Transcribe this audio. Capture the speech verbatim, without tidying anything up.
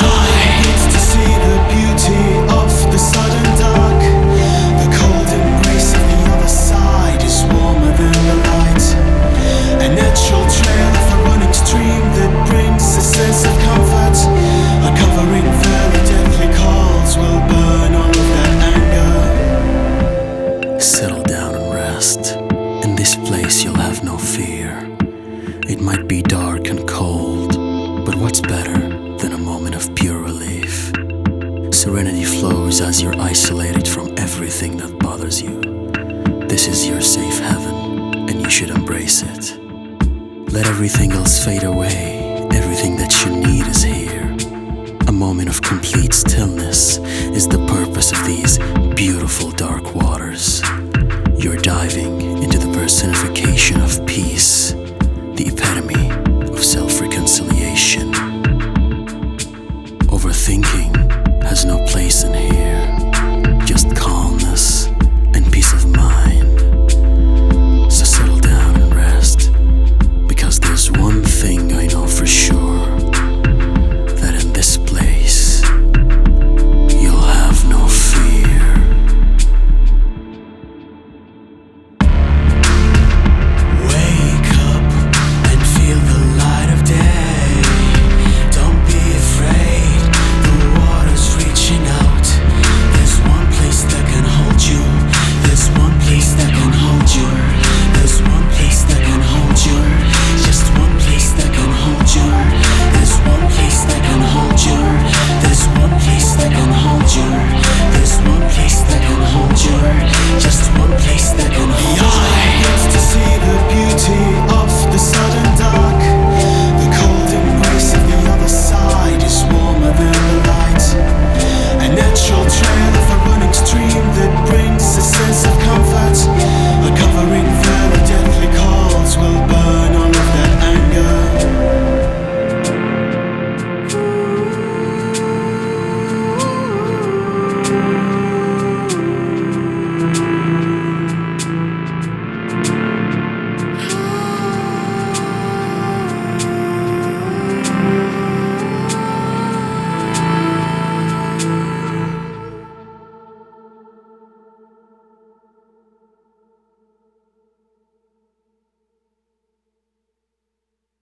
eyes to see the beauty of the sudden dark. The cold embrace of the other side is warmer than the light. A natural trail of a running stream that brings a sense of comfort. A covering valley deathly calls will burn all of that anger. Settle down and rest. In this place you'll have no fear. It might be dark and cold, but what's better than a moment of pure relief? Serenity flows as you're isolated from everything that bothers you. This is your safe heaven, and you should embrace it. Let everything else fade away. Everything that you need is here. A moment of complete stillness is the purpose of these beautiful dark waters. You're diving into the personification of peace, the epitome of self-reconciliation. Overthinking has no place in here.